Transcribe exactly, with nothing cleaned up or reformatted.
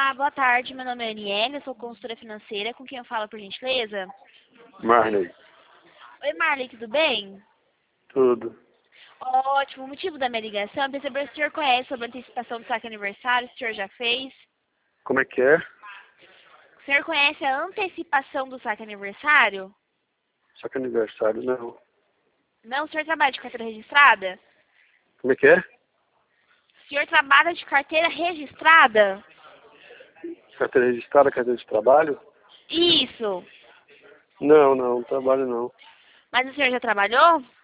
Olá, boa tarde. Meu nome é Aniele, eu sou consultora financeira. Com quem eu falo, por gentileza? Marley, Oi, Marley, tudo bem? tudo. Ótimo. O motivo da minha ligação é perceber se o senhor conhece sobre a antecipação do saque aniversário, se o senhor já fez. Como é que é? O senhor conhece a antecipação do saque aniversário? Só que aniversário não. Não, o senhor trabalha de carteira registrada? Como é que é? O senhor trabalha de carteira registrada? Carteira registrada, carteira de trabalho? Isso. Não, não, trabalho não. Mas o senhor já trabalhou?